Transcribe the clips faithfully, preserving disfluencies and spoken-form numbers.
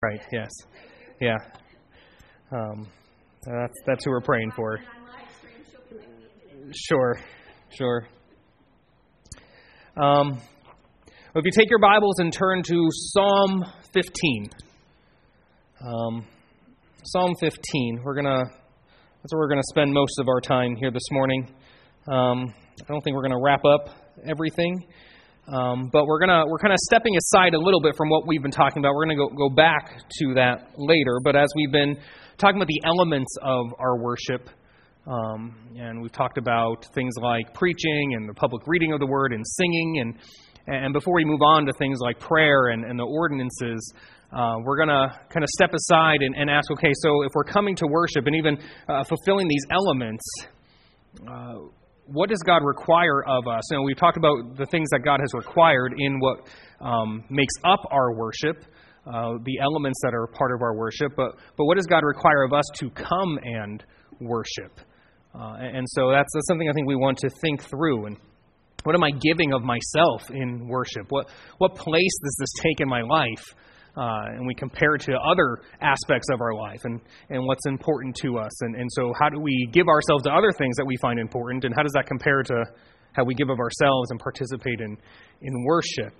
Right, yes. Yeah. Um, that's that's who we're praying for. Sure, sure. Um, if you take your Bibles and turn to Psalm fifteen. Um, Psalm fifteen. We're gonna that's where we're gonna spend most of our time here this morning. Um, I don't think we're gonna wrap up everything. Um, but we're gonna we're kind of stepping aside a little bit from what we've been talking about. We're gonna go, go back to that later. But as we've been talking about the elements of our worship, um, and we've talked about things like preaching and the public reading of the word and singing, and and before we move on to things like prayer and, and the ordinances, uh, we're gonna kind of step aside and, and ask, okay, so if we're coming to worship and even uh, fulfilling these elements, uh, what does God require of us? You know, we've talked about the things that God has required in what um, makes up our worship, uh, the elements that are part of our worship. But but what does God require of us to come and worship? Uh, and so that's, that's something I think we want to think through. And what am I giving of myself in worship? What what place does this take in my life? Uh, and we compare it to other aspects of our life and, and what's important to us. And, and so how do we give ourselves to other things that we find important, and how does that compare to how we give of ourselves and participate in, in worship?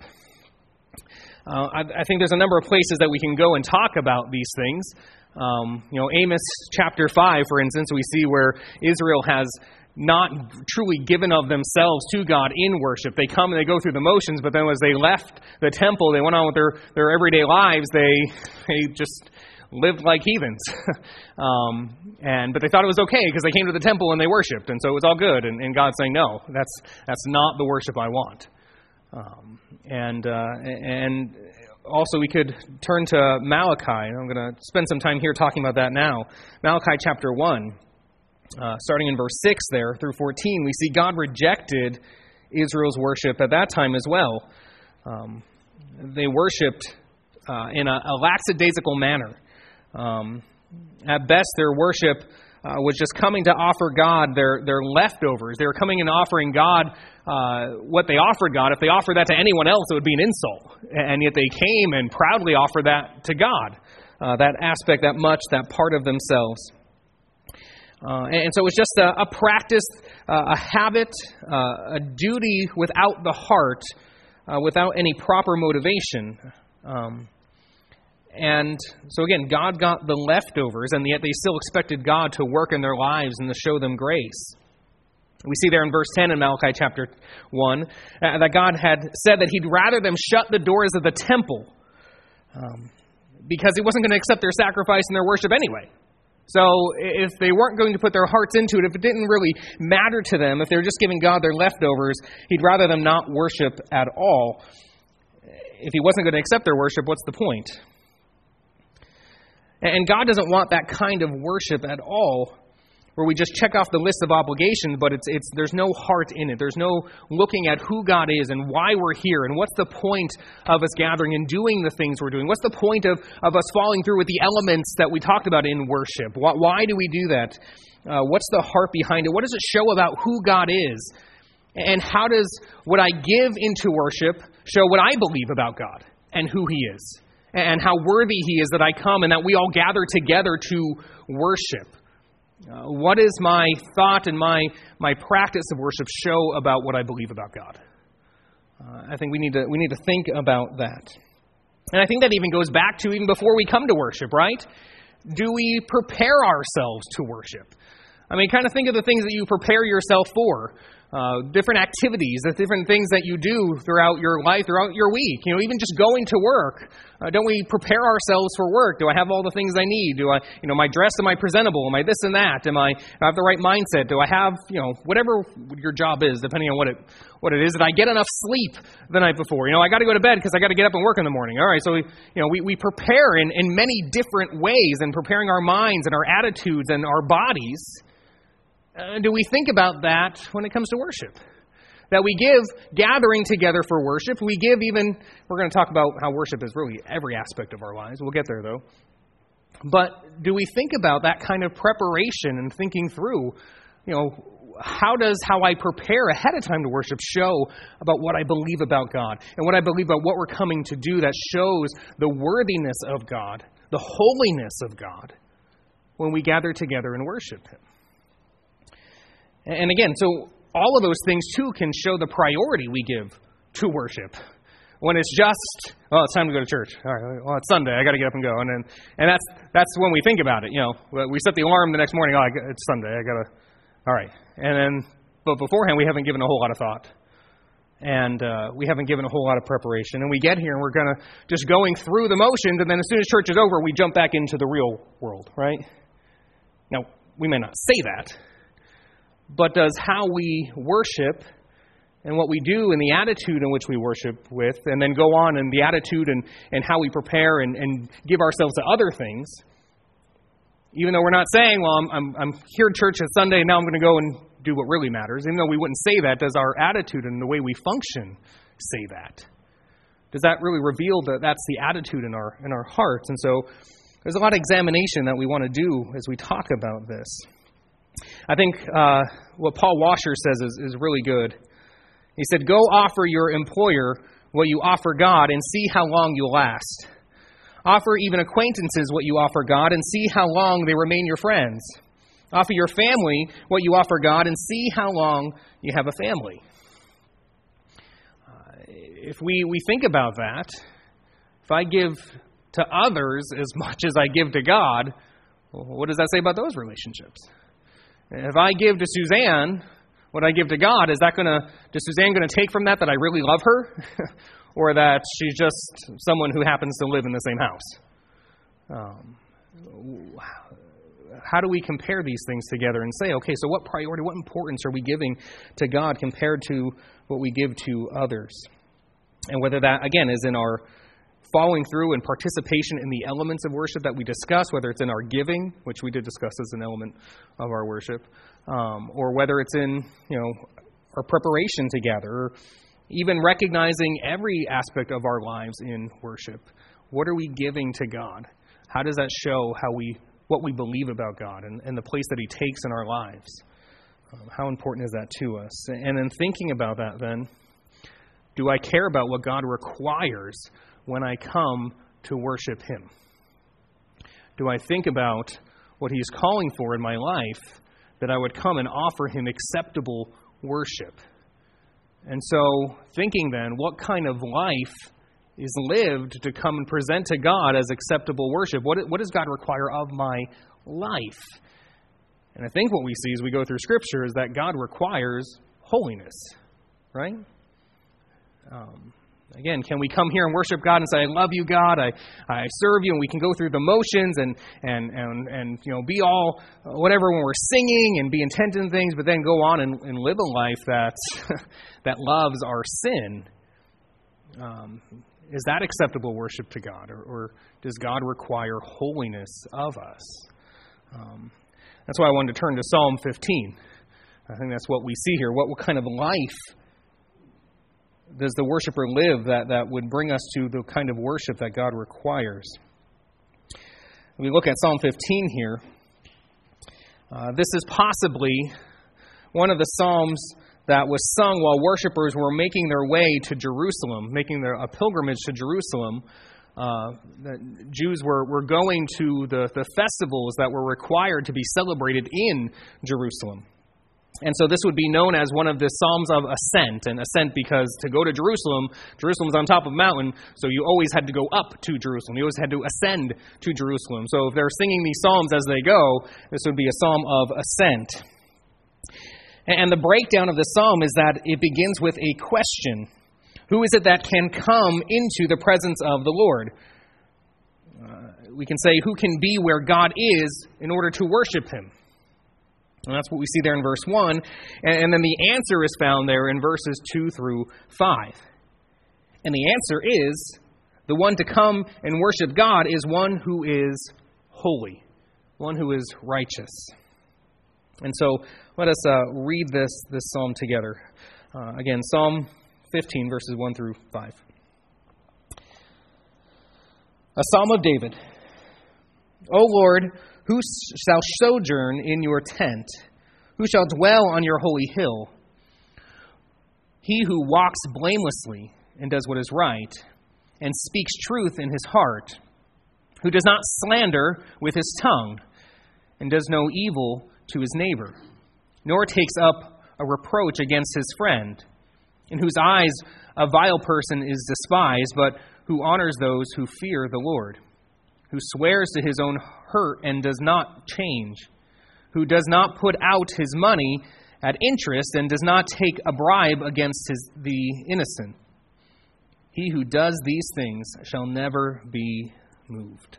Uh, I, I think there's a number of places that we can go and talk about these things. Um, you know, Amos chapter five, for instance, we see where Israel has not truly given of themselves to God in worship. They come and they go through the motions, but then as they left the temple, they went on with their, their everyday lives. They they just lived like heathens. um, and But they thought it was okay because they came to the temple and they worshipped, and so it was all good. And, and God's saying, no, that's that's not the worship I want. Um, and uh, and also we could turn to Malachi. I'm going to spend some time here talking about that now. Malachi chapter one. Uh, starting in verse six there through fourteen, we see God rejected Israel's worship at that time as well. Um, they worshipped uh, in a, a lackadaisical manner. Um, at best, their worship uh, was just coming to offer God their, their leftovers. They were coming and offering God uh, what they offered God. If they offered that to anyone else, it would be an insult. And yet they came and proudly offered that to God, uh, that aspect, that much, that part of themselves. Uh, and so it was just a, a practice, uh, a habit, uh, a duty without the heart, uh, without any proper motivation. Um, and so again, God got the leftovers, and yet they still expected God to work in their lives and to show them grace. We see there in verse ten in Malachi chapter one uh, that God had said that He'd rather them shut the doors of the temple um, because He wasn't going to accept their sacrifice and their worship anyway. So if they weren't going to put their hearts into it, if it didn't really matter to them, if they were just giving God their leftovers, He'd rather them not worship at all. If He wasn't going to accept their worship, what's the point? And God doesn't want that kind of worship at all, where we just check off the list of obligations, but it's it's there's no heart in it. There's no looking at who God is and why we're here and what's the point of us gathering and doing the things we're doing. What's the point of, of us following through with the elements that we talked about in worship? Why, why do we do that? Uh, what's the heart behind it? What does it show about who God is? And how does what I give into worship show what I believe about God and who He is? And how worthy He is that I come and that we all gather together to worship? Uh, what does my thought and my my practice of worship show about what I believe about God? Uh, I think we need to we need to think about that. And I think that even goes back to even before we come to worship, right? Do we prepare ourselves to worship? I mean, kind of think of the things that you prepare yourself for. Uh, different activities, the different things that you do throughout your life, throughout your week. You know, even just going to work. Uh, don't we prepare ourselves for work? Do I have all the things I need? Do I, you know, am I dressed? Am I presentable? Am I this and that? Am I, do I have the right mindset? Do I have, you know, whatever your job is, depending on what it what it is? Did I get enough sleep the night before? You know, I got to go to bed because I got to get up and work in the morning. All right, so we, you know, we, we prepare in, in many different ways, and preparing our minds and our attitudes and our bodies. Uh, do we think about that when it comes to worship? That we give gathering together for worship. We give even, we're going to talk about how worship is really every aspect of our lives. We'll get there though. But do we think about that kind of preparation and thinking through, you know, how does how I prepare ahead of time to worship show about what I believe about God and what I believe about what we're coming to do that shows the worthiness of God the holiness of God when we gather together and worship Him. And again, so all of those things too can show the priority we give to worship. When it's just, well, it's time to go to church. All right, well, it's Sunday. I got to get up and go. And then, and that's that's when we think about it. You know, we set the alarm the next morning. Oh, it's Sunday. I got to. All right. And then, but beforehand, we haven't given a whole lot of thought, and uh, we haven't given a whole lot of preparation. And we get here, and we're gonna just going through the motions. And then, as soon as church is over, we jump back into the real world, right? Now, we may not say that, but does how we worship and what we do and the attitude in which we worship with, and then go on and the attitude and, and how we prepare and, and give ourselves to other things, even though we're not saying, well, I'm, I'm, I'm here at church at Sunday, and now I'm going to go and do what really matters, even though we wouldn't say that, does our attitude and the way we function say that? Does that really reveal that that's the attitude in our in our hearts? And so there's a lot of examination that we want to do as we talk about this. I think uh, what Paul Washer says is, is really good. He said, go offer your employer what you offer God and see how long you'll last. Offer even acquaintances what you offer God and see how long they remain your friends. Offer your family what you offer God and see how long you have a family. Uh, if we, we think about that, if I give to others as much as I give to God, well, what does that say about those relationships? If I give to Suzanne what I give to God, is that going to, is Suzanne going to take from that that I really love her? Or that she's just someone who happens to live in the same house? Um, how do we compare these things together and say, okay, so what priority, what importance are we giving to God compared to what we give to others? And whether that, again, is in our following through and participation in the elements of worship that we discuss, whether it's in our giving, which we did discuss as an element of our worship, um, or whether it's in, you know, our preparation together, or even recognizing every aspect of our lives in worship. What are we giving to God? How does that show how we, what we believe about God and, and the place that He takes in our lives? Um, how important is that to us? And then thinking about that then, do I care about what God requires when I come to worship Him? Do I think about what He's calling for in my life, that I would come and offer Him acceptable worship? And so, thinking then, what kind of life is lived to come and present to God as acceptable worship? What, what does God require of my life? And I think what we see as we go through Scripture is that God requires holiness, right? Um, Again, can we come here and worship God and say, I love you, God, I, I serve you, and we can go through the motions and, and, and, and you know, be all whatever when we're singing and be intent in things, but then go on and, and live a life that, that loves our sin? Um, is that acceptable worship to God, or, or does God require holiness of us? Um, that's why I wanted to turn to Psalm fifteen. I think that's what we see here. What, what kind of life does the worshiper live that, that would bring us to the kind of worship that God requires? We look at Psalm fifteen here. Uh, this is possibly one of the psalms that was sung while worshipers were making their way to Jerusalem, making their, a pilgrimage to Jerusalem. Uh, the Jews were, were going to the, the festivals that were required to be celebrated in Jerusalem. And so this would be known as one of the Psalms of Ascent. And ascent because to go to Jerusalem, Jerusalem's on top of a mountain, so you always had to go up to Jerusalem. You always had to ascend to Jerusalem. So if they're singing these psalms as they go, this would be a psalm of ascent. And the breakdown of the psalm is that it begins with a question. Who is it that can come into the presence of the Lord? Uh, we can say, who can be where God is in order to worship Him? And that's what we see there in verse one. And then the answer is found there in verses two through five. And the answer is, the one to come and worship God is one who is holy, one who is righteous. And so let us uh, read this, this psalm together. Uh, again, Psalm fifteen, verses one through five. A psalm of David. O Lord, who shall sojourn in your tent? Who shall dwell on your holy hill? He who walks blamelessly and does what is right, and speaks truth in his heart, who does not slander with his tongue, and does no evil to his neighbor, nor takes up a reproach against his friend, in whose eyes a vile person is despised, but who honors those who fear the Lord, who swears to his own hurt and does not change, who does not put out his money at interest and does not take a bribe against his, the innocent. He who does these things shall never be moved.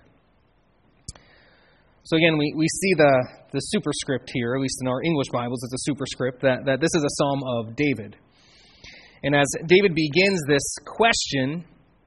So again, we, we see the, the superscript here, at least in our English Bibles, it's a superscript, that, that this is a psalm of David. And as David begins this question,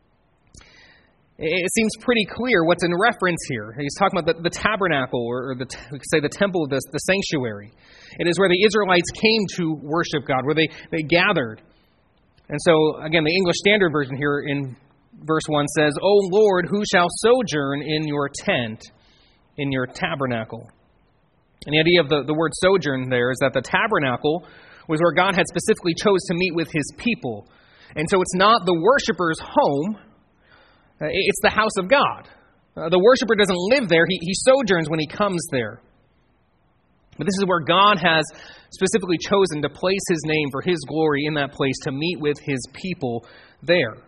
it seems pretty clear what's in reference here. He's talking about the, the tabernacle, or, or the, we could say the temple, the, the sanctuary. It is where the Israelites came to worship God, where they, they gathered. And so, again, the English Standard Version here in verse one says, O Lord, who shall sojourn in your tent, in your tabernacle? And the idea of the, the word sojourn there is that the tabernacle was where God had specifically chose to meet with his people. And so it's not the worshiper's home, it's the house of God. Uh, the worshiper doesn't live there, he, he sojourns when he comes there. But this is where God has specifically chosen to place his name for his glory in that place, to meet with his people there.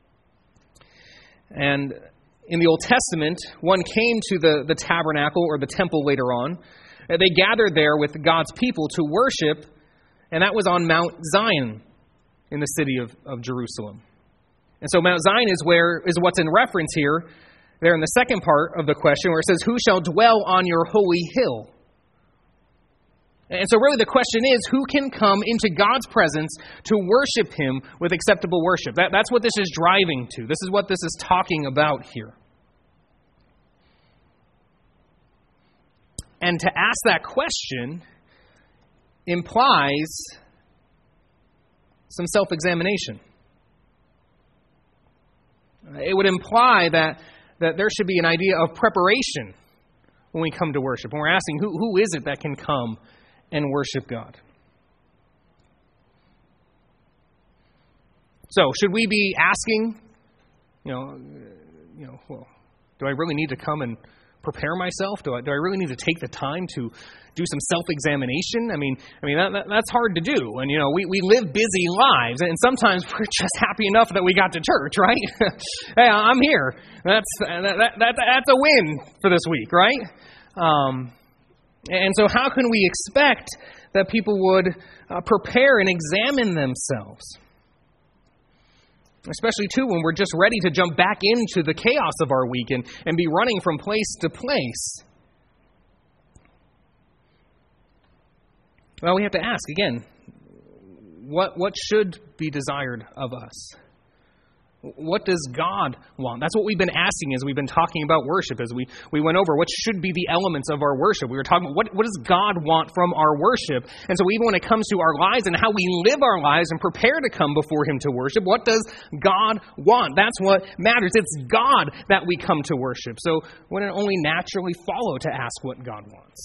And in the Old Testament, one came to the, the tabernacle or the temple later on. They gathered there with God's people to worship, and that was on Mount Zion in the city of, of Jerusalem. And so Mount Zion is where is what's in reference here, there in the second part of the question, where it says, who shall dwell on your holy hill? And so really the question is, who can come into God's presence to worship him with acceptable worship? That, that's what this is driving to. This is what this is talking about here. And to ask that question implies some self-examination. It would imply that, that there should be an idea of preparation when we come to worship. When we're asking, who, who is it that can come and worship God? So, should we be asking, you know, you know, well, do I really need to come and prepare myself? Do I, do I really need to take the time to do some self-examination? I mean, I mean that, that, that's hard to do. And, you know, we, we live busy lives, and sometimes we're just happy enough that we got to church, right? Hey, I'm here. That's that, that, that that's a win for this week, right? Um, and so how can we expect that people would uh, prepare and examine themselves? Especially, too, when we're just ready to jump back into the chaos of our week and, and be running from place to place. Well, we have to ask, again, what what should be desired of us? What does God want? That's what we've been asking as we've been talking about worship, as we, we went over what should be the elements of our worship. We were talking about what, what does God want from our worship? And so even when it comes to our lives and how we live our lives and prepare to come before him to worship, what does God want? That's what matters. It's God that we come to worship. So wouldn't it only naturally follow to ask what God wants?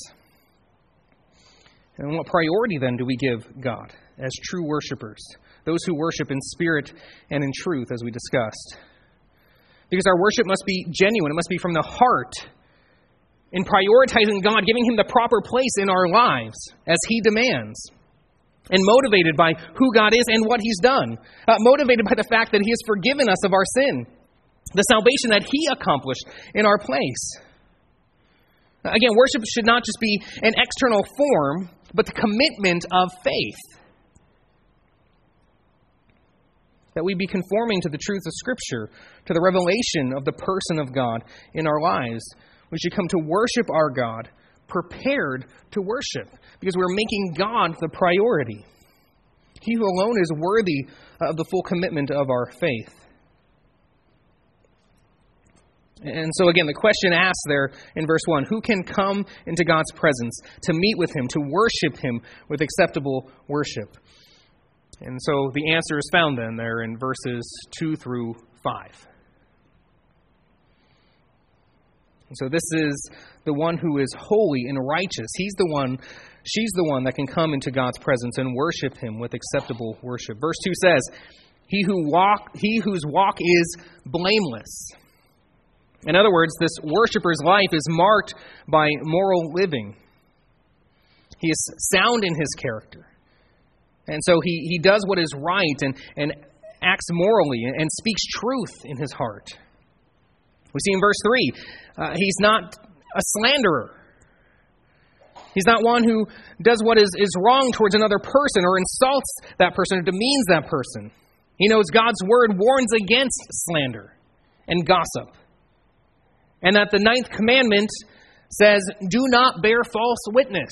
And what priority then do we give God as true worshipers? Those who worship in spirit and in truth, as we discussed. Because our worship must be genuine. It must be from the heart. In prioritizing God, giving him the proper place in our lives as he demands. And motivated by who God is and what he's done. Uh, motivated by the fact that he has forgiven us of our sin. The salvation that he accomplished in our place. Again, worship should not just be an external form, but the commitment of faith. That we be conforming to the truth of Scripture, to the revelation of the person of God in our lives. We should come to worship our God, prepared to worship, because we're making God the priority. He who alone is worthy of the full commitment of our faith. And so again, the question asked there in verse one, who can come into God's presence to meet with him, to worship him with acceptable worship? And so the answer is found then there in verses two through five. And so this is the one who is holy and righteous. He's the one, she's the one that can come into God's presence and worship him with acceptable worship. Verse two says, He who walk, he whose walk is blameless. In other words, this worshiper's life is marked by moral living. He is sound in his character. And so he, he does what is right and, and acts morally and speaks truth in his heart. We see in verse three, uh, he's not a slanderer. He's not one who does what is, is wrong towards another person or insults that person or demeans that person. He knows God's word warns against slander and gossip. And that the ninth commandment says, do not bear false witness.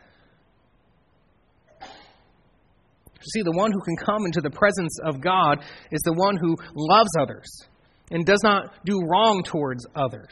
See, the one who can come into the presence of God is the one who loves others and does not do wrong towards others.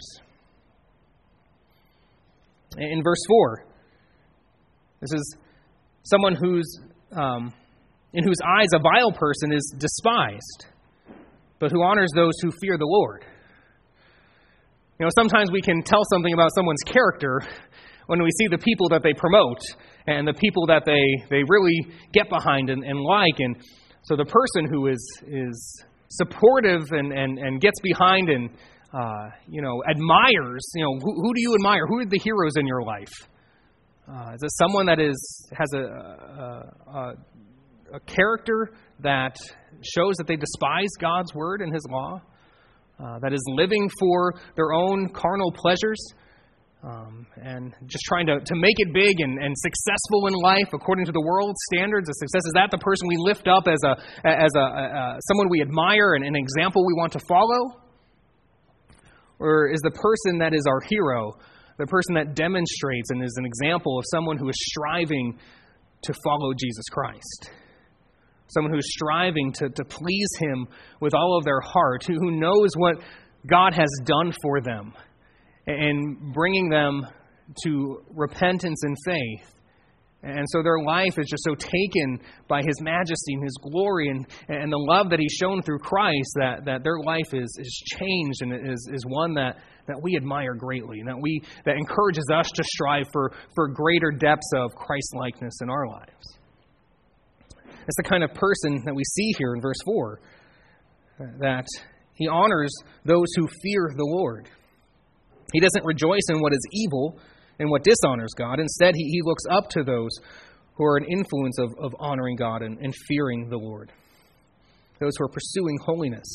In verse four, this is someone who's um, in whose eyes a vile person is despised, but who honors those who fear the Lord. You know, sometimes we can tell something about someone's character when we see the people that they promote and the people that they, they really get behind and, and like. And so the person who is is supportive and, and, and gets behind and, uh, you know, admires, you know, who, who do you admire? Who are the heroes in your life? Uh, is it someone that is has a, a, a, a character that shows that they despise God's word and his law? Uh, that is living for their own carnal pleasures? Um, and just trying to, to make it big and, and successful in life according to the world's standards of success? Is that the person we lift up as a as a, a someone we admire and an example we want to follow? Or is the person that is our hero the person that demonstrates and is an example of someone who is striving to follow Jesus Christ? Someone who is striving to, to please Him with all of their heart, who, who knows what God has done for them, and bringing them to repentance and faith. And so their life is just so taken by His majesty and His glory and, and the love that He's shown through Christ that, that their life is, is changed and is, is one that, that we admire greatly, and that we that encourages us to strive for, for greater depths of Christ-likeness in our lives. It's the kind of person that we see here in verse four, that he honors those who fear the Lord. He doesn't rejoice in what is evil and what dishonors God. Instead, he, he looks up to those who are an influence of, of honoring God and, and fearing the Lord. Those who are pursuing holiness.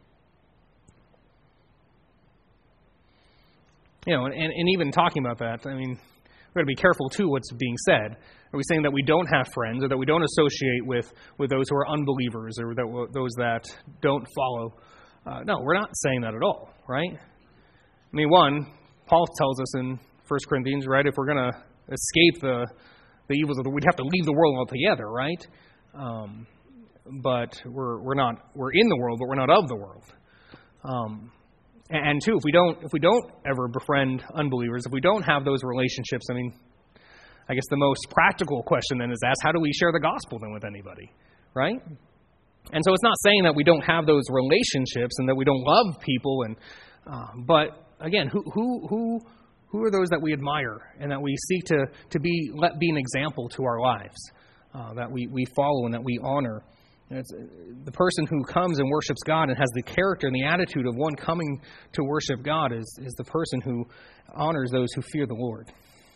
You know, and, and even talking about that, I mean, we've got to be careful, too, what's being said. Are we saying that we don't have friends, or that we don't associate with, with those who are unbelievers, or that those that don't follow? Uh, no, we're not saying that at all, right? I mean, one, Paul tells us in First Corinthians, right, if we're going to escape the the evils of the, we'd have to leave the world altogether, right? Um, but we're we're not we're in the world, but we're not of the world. Um, and, and two, if we don't if we don't ever befriend unbelievers, if we don't have those relationships, I mean, I guess the most practical question then is asked: how do we share the gospel then with anybody, right? And so it's not saying that we don't have those relationships and that we don't love people, and uh, but again, who who who. Who are those that we admire and that we seek to, to be let be an example to our lives, uh, that we, we follow and that we honor? And it's, the person who comes and worships God and has the character and the attitude of one coming to worship God is, is the person who honors those who fear the Lord.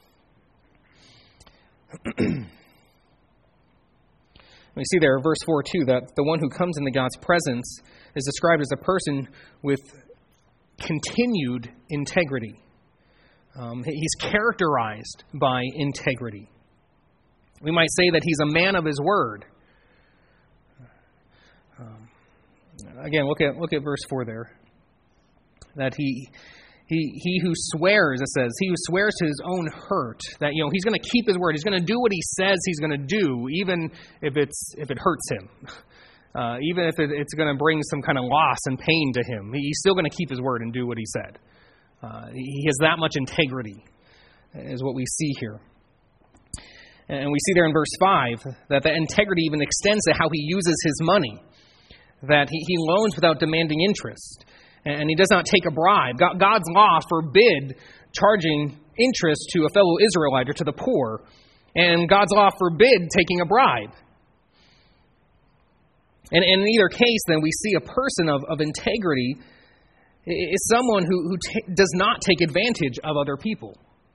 We see there in verse four too that the one who comes into God's presence is described as a person with continued integrity. Um, he's characterized by integrity. We might say that he's a man of his word. Um, again, look at look at verse four there. That he he he who swears, it says, he who swears to his own hurt, that you know he's going to keep his word. He's going to do what he says he's going to do, even if it's if it hurts him, uh, even if it, it's going to bring some kind of loss and pain to him. He's still going to keep his word and do what he said. Uh, he has that much integrity, is what we see here. And we see there in verse five that the integrity even extends to how he uses his money, that he, he loans without demanding interest, and he does not take a bribe. God, God's law forbid charging interest to a fellow Israelite or to the poor, and God's law forbid taking a bribe. And, and in either case, then, we see a person of, of integrity is someone who, who ta- does not take advantage of other people.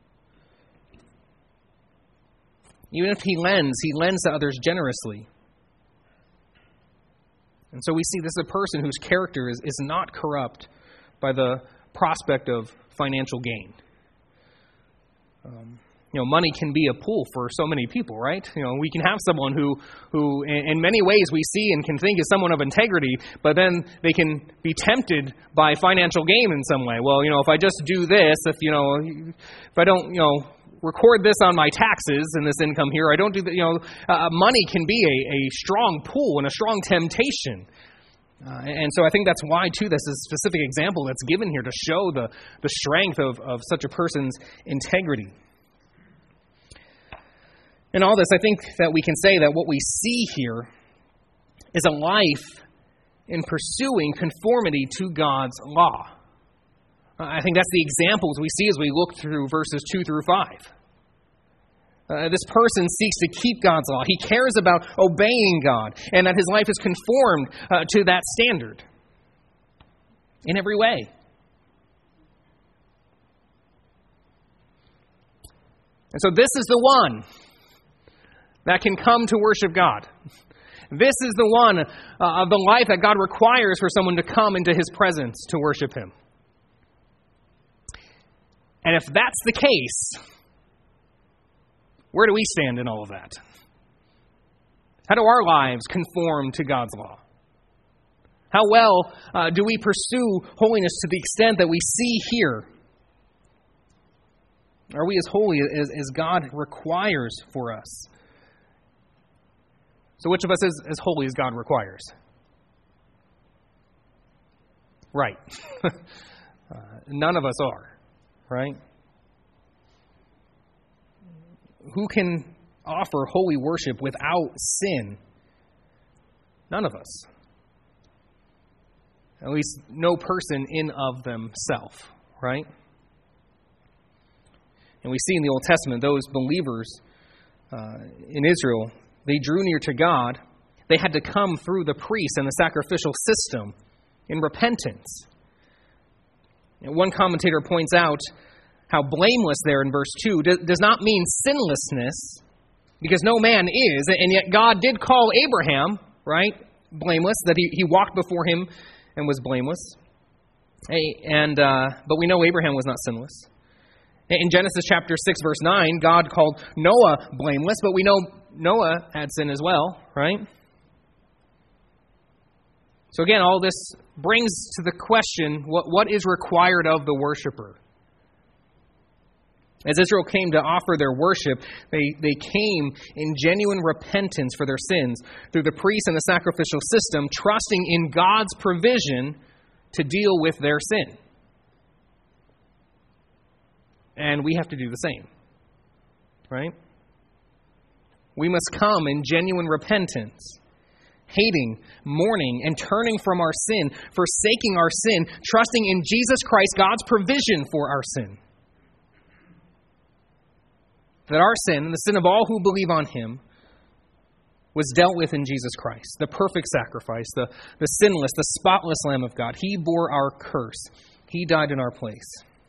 Even if he lends, he lends to others generously. And so we see this is a person whose character is, is not corrupt by the prospect of financial gain. Um, you know, money can be a pull for so many people, right? You know, we can have someone who, who in, in many ways we see and can think is someone of integrity, but then they can be tempted by financial gain in some way. Well, you know, if I just do this, if, you know, if I don't, you know, record this on my taxes and this income here, I don't do that, you know, uh, money can be a, a strong pull and a strong temptation. Uh, and so I think that's why, too, this is a specific example that's given here to show the, the strength of, of such a person's integrity. In all this, I think that we can say that what we see here is a life in pursuing conformity to God's law. I think that's the examples we see as we look through verses two through five. Uh, this person seeks to keep God's law. He cares about obeying God, and that his life is conformed uh, to that standard in every way. And so this is the one that can come to worship God. This is the one uh, of the life that God requires for someone to come into his presence to worship him. And if that's the case, where do we stand in all of that? How do our lives conform to God's law? How well uh, do we pursue holiness to the extent that we see here? Are we as holy as, as God requires for us? So which of us is as holy as God requires? Right. uh, none of us are. Right? Who can offer holy worship without sin? None of us. At least no person in of themselves, right? And we see in the Old Testament, those believers uh, in Israel, they drew near to God. They had to come through the priest and the sacrificial system in repentance. And one commentator points out how blameless there in verse two does not mean sinlessness, because no man is, and yet God did call Abraham, right, blameless, that he, he walked before him and was blameless. And uh, but we know Abraham was not sinless. In Genesis chapter six, verse nine, God called Noah blameless, but we know Noah had sin as well, right? So again, all this brings to the question, what, what is required of the worshiper? As Israel came to offer their worship, they, they came in genuine repentance for their sins through the priest and the sacrificial system, trusting in God's provision to deal with their sin. And we have to do the same, right? We must come in genuine repentance, hating, mourning, and turning from our sin, forsaking our sin, trusting in Jesus Christ, God's provision for our sin. That our sin, the sin of all who believe on him, was dealt with in Jesus Christ, the perfect sacrifice, the, the sinless, the spotless Lamb of God. He bore our curse. He died in our place.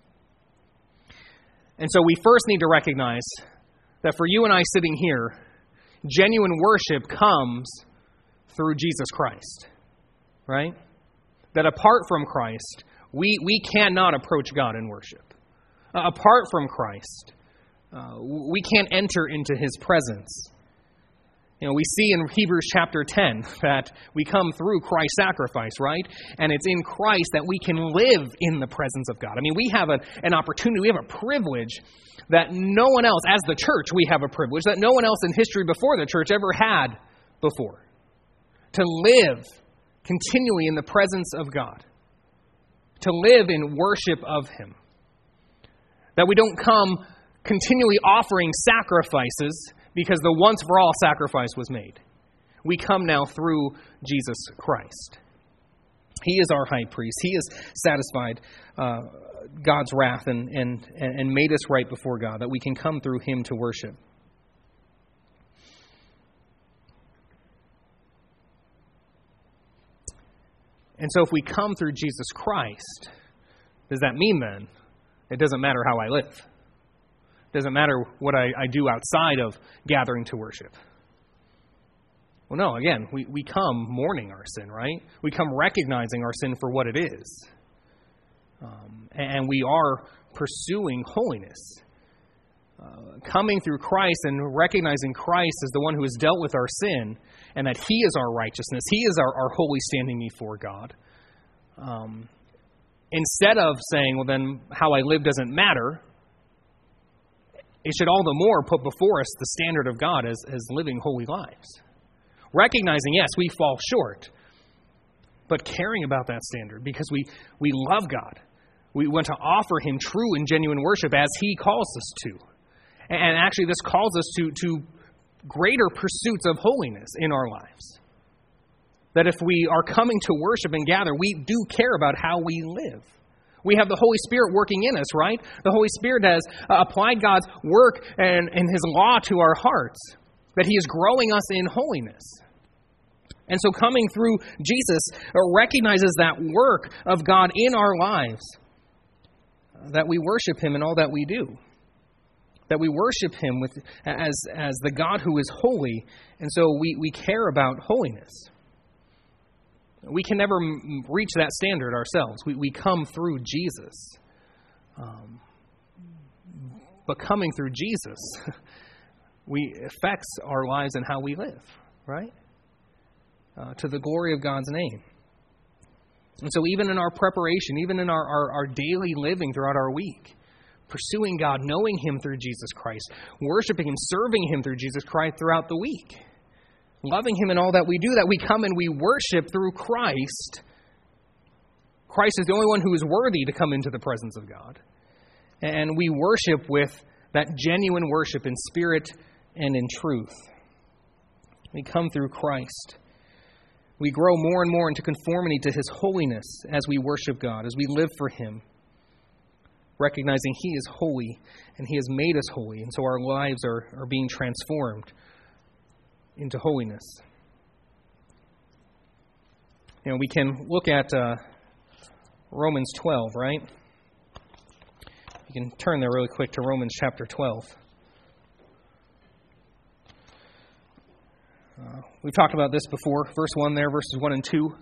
And so we first need to recognize that for you and I sitting here, genuine worship comes through Jesus Christ, right? That apart from Christ, we, we cannot approach God in worship. Uh, apart from Christ, uh, we can't enter into his presence. You know, we see in Hebrews chapter ten that we come through Christ's sacrifice, right? And it's in Christ that we can live in the presence of God. I mean, we have a, an opportunity, we have a privilege that no one else, as the church, we have a privilege that no one else in history before the church ever had before. To live continually in the presence of God. To live in worship of him. That we don't come continually offering sacrifices because the once-for-all sacrifice was made. We come now through Jesus Christ. He is our high priest. He has satisfied uh, God's wrath and, and, and made us right before God, that we can come through him to worship. And so if we come through Jesus Christ, Does that mean then it doesn't matter how I live? It doesn't matter what I, I do outside of gathering to worship? Well, no, again, we, we come mourning our sin, right? We come recognizing our sin for what it is. Um, and we are pursuing holiness. Uh, coming through Christ and recognizing Christ as the one who has dealt with our sin and that He is our righteousness. He is our, our holy standing before God. Um, instead of saying, well, then how I live doesn't matter, it should all the more put before us the standard of God as, as living holy lives. Recognizing, yes, we fall short, but caring about that standard because we, we love God. We want to offer Him true and genuine worship as He calls us to. And actually, this calls us to, to greater pursuits of holiness in our lives. That if we are coming to worship and gather, we do care about how we live. We have the Holy Spirit working in us, right? The Holy Spirit has uh, applied God's work and, and His law to our hearts. That He is growing us in holiness. And so coming through Jesus recognizes that work of God in our lives. That we worship Him in all that we do. That we worship Him with as, as the God who is holy. And so we, we care about holiness. We can never m- reach that standard ourselves. We, we come through Jesus. Um, but coming through Jesus, we affects our lives and how we live, right? Uh, to the glory of God's name. And so even in our preparation, even in our, our, our daily living throughout our week, pursuing God, knowing Him through Jesus Christ, worshiping Him, serving Him through Jesus Christ throughout the week, loving Him in all that we do, that we come and we worship through Christ. Christ is the only one who is worthy to come into the presence of God. And we worship with that genuine worship in spirit and in truth. We come through Christ. We grow more and more into conformity to His holiness as we worship God, as we live for Him, recognizing He is holy and He has made us holy, and so our lives are, are being transformed into holiness. You know, we can look at uh, Romans twelve, right? You can turn there really quick to Romans chapter twelve. Uh, we've talked about this before. Verse one there, verses one and two. You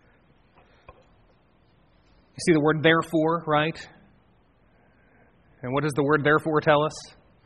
see the word therefore, right? And what does the word therefore tell us?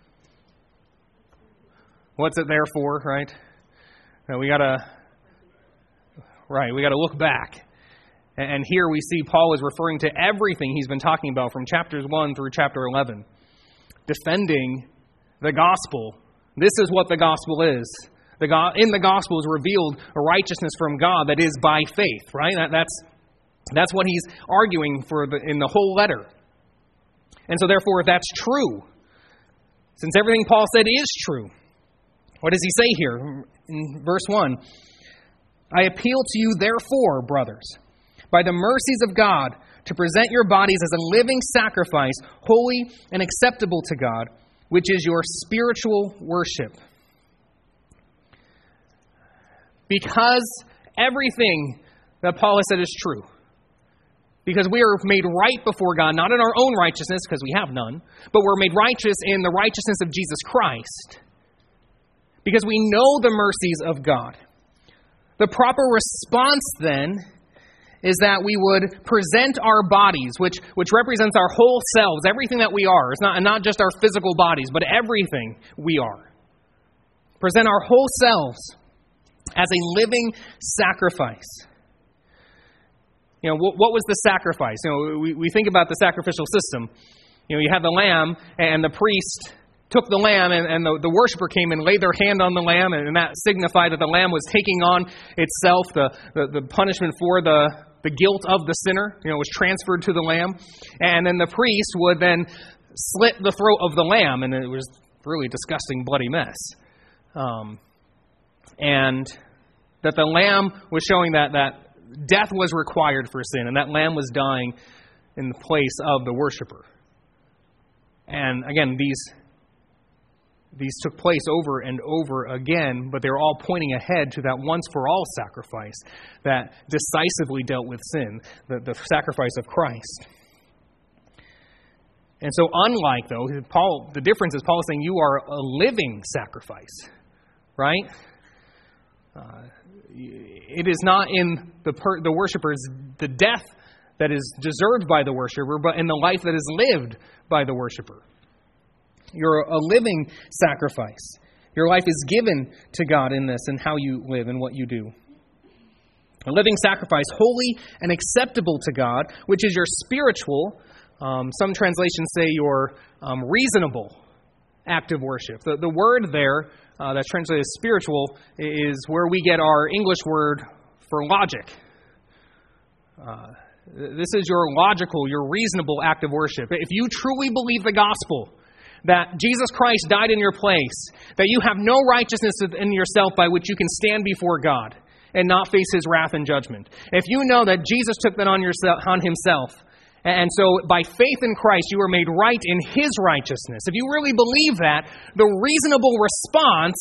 What's it there for, right? Now we gotta, right, we gotta look back. And here we see Paul is referring to everything he's been talking about from chapters one through chapter eleven. Defending the gospel. This is what the gospel is. The go- in the gospel is revealed a righteousness from God that is by faith, right? That, that's that's what he's arguing for the, in the whole letter. And so therefore, if that's true, since everything Paul said is true, what does he say here in verse one? I appeal to you, therefore, brothers, by the mercies of God, to present your bodies as a living sacrifice, holy and acceptable to God, which is your spiritual worship. Because everything that Paul has said is true. Because we are made right before God, not in our own righteousness, because we have none, but we're made righteous in the righteousness of Jesus Christ. Because we know the mercies of God. The proper response, then, is that we would present our bodies, which, which represents our whole selves, everything that we are. It's not, not just our physical bodies, but everything we are. Present our whole selves as a living sacrifice. You know, what, what was the sacrifice? You know, we, we think about the sacrificial system. You know, you have the lamb, and the priest took the lamb, and, and the, the worshiper came and laid their hand on the lamb, and, and that signified that the lamb was taking on itself the, the, the punishment for the, the guilt of the sinner. You know, was transferred to the lamb. And then the priest would then slit the throat of the lamb, and it was really disgusting, bloody mess. Um, and that the lamb was showing that, that death was required for sin, and that lamb was dying in the place of the worshiper. And again, these these took place over and over again, but they're all pointing ahead to that once-for-all sacrifice that decisively dealt with sin, the, the sacrifice of Christ. And so unlike, though, Paul, the difference is Paul is saying you are a living sacrifice, right? Uh, it is not in the per, the worshiper's the death that is deserved by the worshiper, but in the life that is lived by the worshiper. You're a living sacrifice. Your life is given to God in this and how you live and what you do. A living sacrifice, holy and acceptable to God, which is your spiritual, um, some translations say your um, reasonable act of worship. The, the word there uh, that's translated as spiritual is where we get our English word for logic. Uh, this is your logical, your reasonable act of worship. If you truly believe the gospel, that Jesus Christ died in your place, that you have no righteousness in yourself by which you can stand before God and not face His wrath and judgment. If you know that Jesus took that on, yourself, on Himself, and so by faith in Christ you are made right in His righteousness, if you really believe that, the reasonable response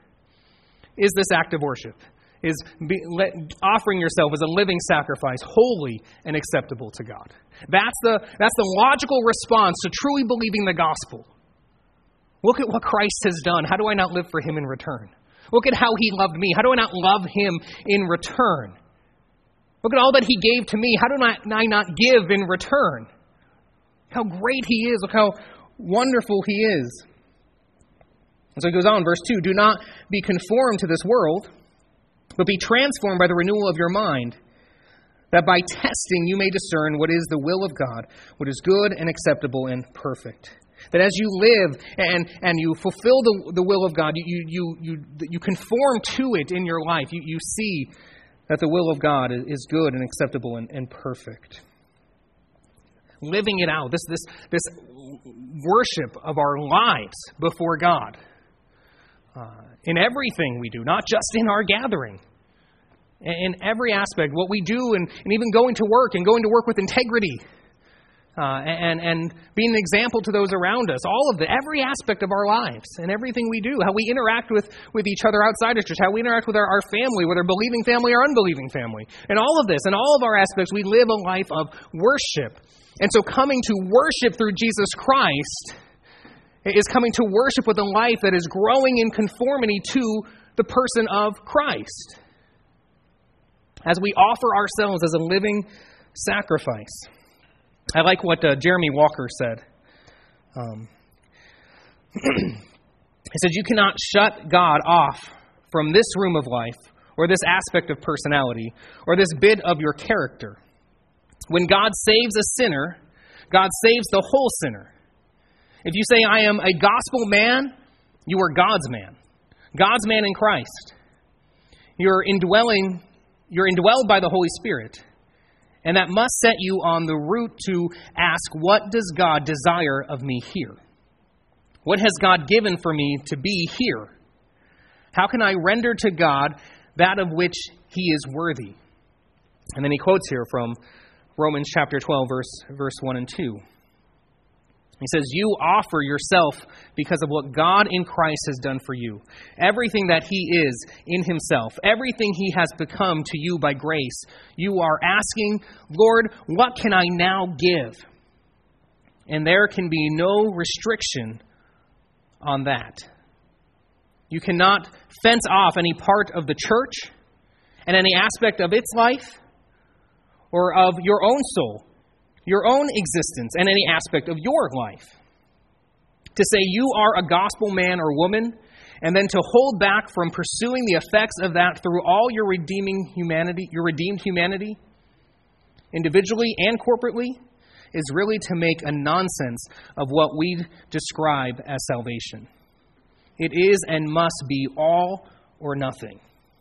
is this act of worship, is be, let, offering yourself as a living sacrifice, holy and acceptable to God. That's the, that's the logical response to truly believing the gospel. Look at what Christ has done. How do I not live for Him in return? Look at how He loved me. How do I not love Him in return? Look at all that He gave to me. How do I not give in return? How great He is. Look how wonderful He is. And so He goes on, verse two, do not be conformed to this world, but be transformed by the renewal of your mind, that by testing you may discern what is the will of God, what is good and acceptable and perfect. That as you live and, and you fulfill the, the will of God, you, you, you, you conform to it in your life. You, you see that the will of God is good and acceptable and, and perfect. Living it out, this, this, this worship of our lives before God. Uh, in everything we do, not just in our gathering. In every aspect, what we do, and, and even going to work, and going to work with integrity. Uh, and, and being an example to those around us. All of the, every aspect of our lives and everything we do. How we interact with, with each other outside of church. How we interact with our, our family, whether believing family or unbelieving family. And all of this, and all of our aspects, we live a life of worship. And so coming to worship through Jesus Christ is coming to worship with a life that is growing in conformity to the person of Christ. As we offer ourselves as a living sacrifice. I like what uh, Jeremy Walker said. Um, he said, you cannot shut God off from this room of life, or this aspect of personality, or this bit of your character. When God saves a sinner, God saves the whole sinner. If you say, I am a gospel man, you are God's man. God's man in Christ. You're indwelling, you're indwelled by the Holy Spirit. And that must set you on the route to ask, what does God desire of me here? What has God given for me to be here? How can I render to God that of which He is worthy? And then he quotes here from Romans chapter twelve, verse, verse one and two. He says, you offer yourself because of what God in Christ has done for you. Everything that He is in Himself, everything He has become to you by grace, you are asking, Lord, what can I now give? And there can be no restriction on that. You cannot fence off any part of the church and any aspect of its life or of your own soul, your own existence, and any aspect of your life. To say you are a gospel man or woman, and then to hold back from pursuing the effects of that through all your redeeming humanity, your redeemed humanity, individually and corporately, is really to make a nonsense of what we describe as salvation. It is and must be all or nothing.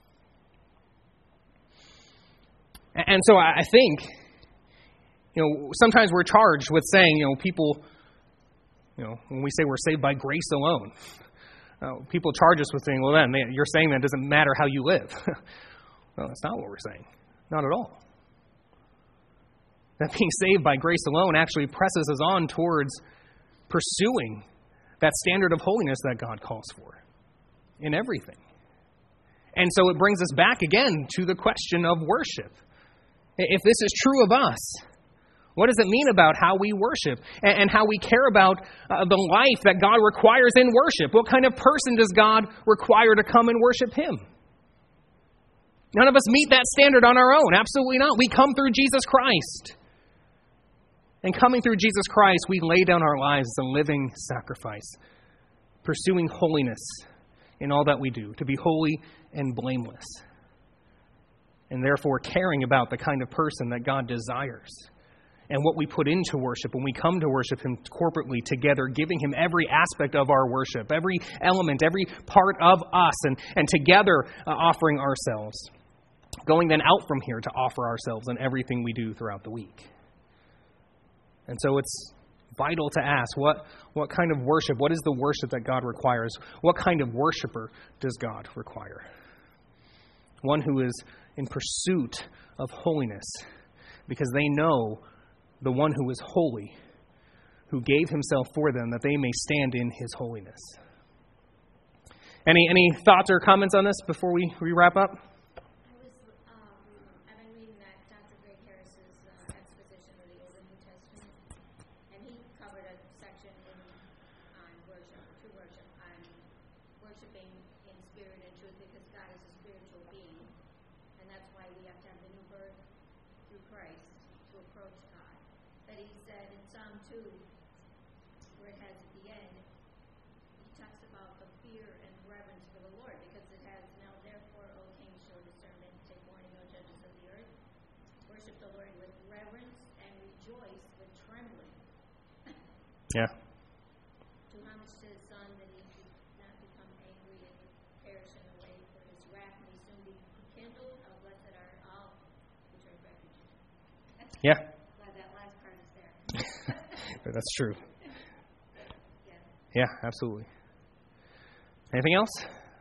And so I think, you know, sometimes we're charged with saying, you know, people, you know, when we say we're saved by grace alone, uh, people charge us with saying, well, then you're saying that it doesn't matter how you live. Well, that's not what we're saying. Not at all. That being saved by grace alone actually presses us on towards pursuing that standard of holiness that God calls for in everything. And so it brings us back again to the question of worship. If this is true of us, What does it mean about how we worship and, and how we care about uh, the life that God requires in worship? What kind of person does God require to come and worship Him? None of us meet that standard on our own. Absolutely not. We come through Jesus Christ. And coming through Jesus Christ, we lay down our lives as a living sacrifice, pursuing holiness in all that we do, to be holy and blameless, and therefore caring about the kind of person that God desires and what we put into worship when we come to worship Him corporately together, giving Him every aspect of our worship, every element, every part of us, and, and together uh, offering ourselves, going then out from here to offer ourselves in everything we do throughout the week. And so it's vital to ask, what, what kind of worship, what is the worship that God requires? What kind of worshiper does God require? One who is in pursuit of holiness because they know the one who is holy, who gave Himself for them that they may stand in His holiness. Any any thoughts or comments on this before we, we wrap up? Yeah. To homage to His Son, that He should not become angry and perish in the way, for His wrath may soon be kindled. How blessed are all who turn back to Jesus. Yeah. Glad that last part is there. That's true. Yeah. Yeah, absolutely. Anything else?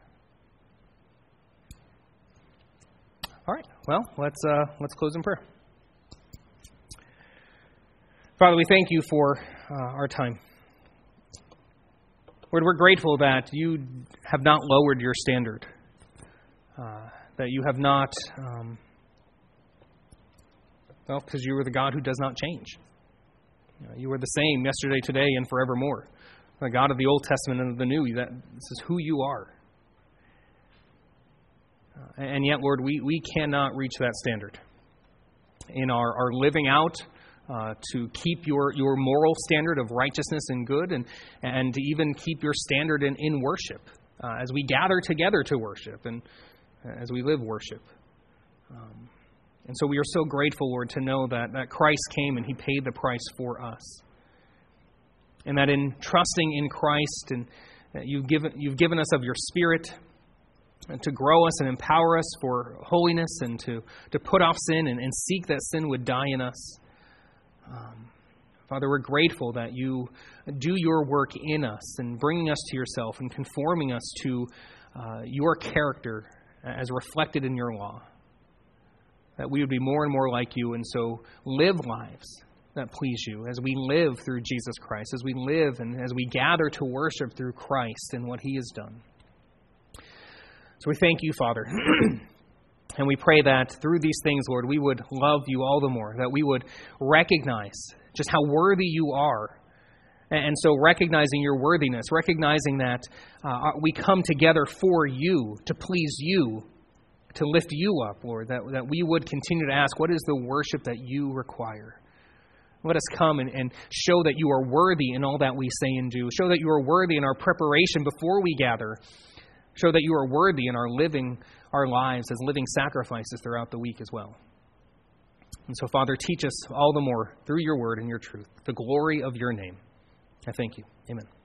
All right. Well, let's uh, let's close in prayer. Father, we thank You for uh, our time. Lord, we're grateful that You have not lowered Your standard, uh, that You have not, um, well, because You are the God who does not change. You know, You are the same yesterday, today, and forevermore. The God of the Old Testament and of the New, that this is who You are. Uh, and yet, Lord, we, we cannot reach that standard in our, our living out Uh, to keep your, your moral standard of righteousness and good, and, and to even keep Your standard in, in worship uh, as we gather together to worship and as we live worship. Um, and so we are so grateful, Lord, to know that, that Christ came and He paid the price for us. And that in trusting in Christ, and that you've given, you've given us of Your Spirit and to grow us and empower us for holiness and to, to put off sin and, and seek that sin would die in us. Um, Father, we're grateful that You do Your work in us and bringing us to Yourself and conforming us to uh, Your character as reflected in Your law. That we would be more and more like You, and so live lives that please You as we live through Jesus Christ, as we live and as we gather to worship through Christ and what He has done. So we thank You, Father. And we pray that through these things, Lord, we would love You all the more, that we would recognize just how worthy You are. And so recognizing Your worthiness, recognizing that uh, we come together for You, to please You, to lift You up, Lord, that, that we would continue to ask, what is the worship that You require? Let us come and, and show that You are worthy in all that we say and do. Show that You are worthy in our preparation before we gather. Show that You are worthy in our living our lives as living sacrifices throughout the week as well. And so, Father, teach us all the more through Your word and Your truth, the glory of Your name. I thank You. Amen.